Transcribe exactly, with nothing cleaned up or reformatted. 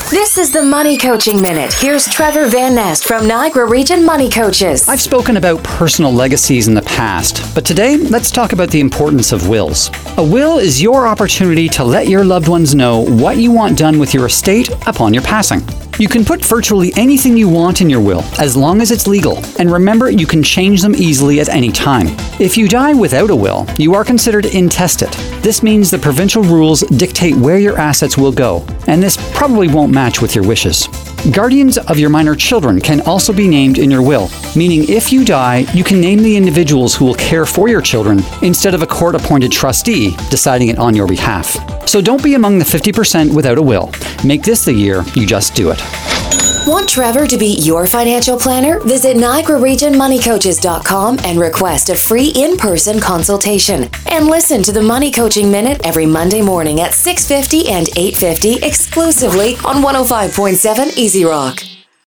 This is the Money Coaching Minute. Here's Trevor Van Nest from Niagara Region Money Coaches. I've spoken about personal legacies in the past, but today let's talk about the importance of wills. A will is your opportunity to let your loved ones know what you want done with your estate upon your passing. You can put virtually anything you want in your will, as long as it's legal. And remember, you can change them easily at any time. If you die without a will, you are considered intestate. This means the provincial rules dictate where your assets will go, and this probably won't match with your wishes. Guardians of your minor children can also be named in your will, meaning if you die, you can name the individuals who will care for your children instead of a court-appointed trustee deciding it on your behalf. So don't be among the fifty percent without a will. Make this the year you just do it. Want Trevor to be your financial planner? Visit Niagara Region Money Coaches dot com and request a free in-person consultation. And listen to the Money Coaching Minute every Monday morning at six fifty and eight fifty exclusively on one oh five point seven Easy Rock.